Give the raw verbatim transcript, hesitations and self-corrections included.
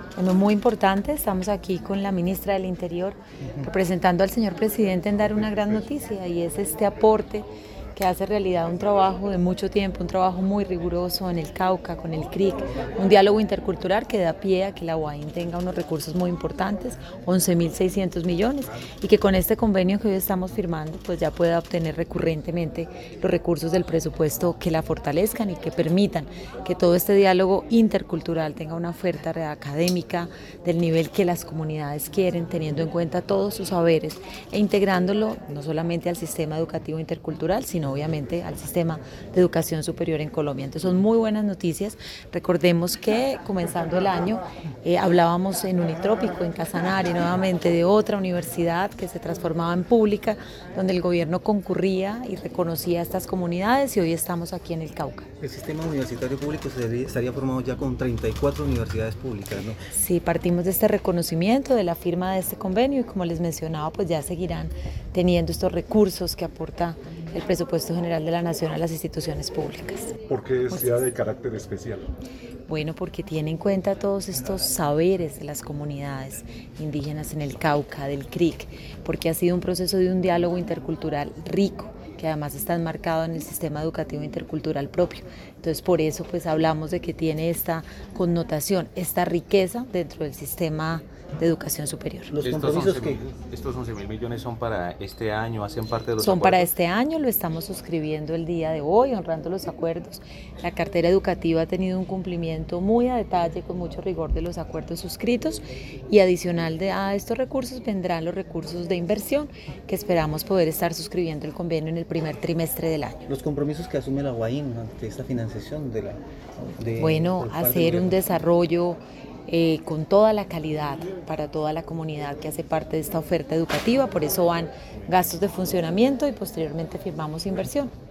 Bueno, muy importante, estamos aquí con la ministra del Interior representando al señor presidente en dar una gran noticia y es este aporte que hace realidad un trabajo de mucho tiempo, un trabajo muy riguroso en el Cauca, con el C R I C, un diálogo intercultural que da pie a que la UAIN tenga unos recursos muy importantes, once mil seiscientos millones, y que con este convenio que hoy estamos firmando pues ya pueda obtener recurrentemente los recursos del presupuesto que la fortalezcan y que permitan que todo este diálogo intercultural tenga una oferta académica del nivel que las comunidades quieren, teniendo en cuenta todos sus saberes e integrándolo no solamente al sistema educativo intercultural, sino obviamente al sistema de educación superior en Colombia. Entonces son muy buenas noticias. Recordemos que comenzando el año eh, hablábamos en Unitrópico, en Casanare, nuevamente de otra universidad que se transformaba en pública, donde el gobierno concurría y reconocía a estas comunidades, y hoy estamos aquí en el Cauca. El sistema universitario público sería, estaría formado ya con treinta y cuatro universidades públicas, ¿no? Sí, partimos de este reconocimiento, de la firma de este convenio, y como les mencionaba, pues ya seguirán teniendo estos recursos que aporta el presupuesto general de la Nación a las instituciones públicas. ¿Por qué es ya de carácter especial? Bueno, porque tiene en cuenta todos estos saberes de las comunidades indígenas en el Cauca, del C R I C, porque ha sido un proceso de un diálogo intercultural rico, que además está enmarcado en el sistema educativo intercultural propio. Entonces, por eso pues hablamos de que tiene esta connotación, esta riqueza dentro del sistema de educación superior. Los compromisos que... Estos once mil millones son para este año, hacen parte de los Son acuerdos. para este año, lo estamos suscribiendo el día de hoy, honrando los acuerdos. La cartera educativa ha tenido un cumplimiento muy a detalle, con mucho rigor de los acuerdos suscritos, y adicional de, a estos recursos vendrán los recursos de inversión que esperamos poder estar suscribiendo el convenio en el primer trimestre del año. Los compromisos que asume la UAIN ante esta financiación de la... De, bueno, hacer un desarrollo Eh, con toda la calidad para toda la comunidad que hace parte de esta oferta educativa, por eso van gastos de funcionamiento y posteriormente firmamos inversión.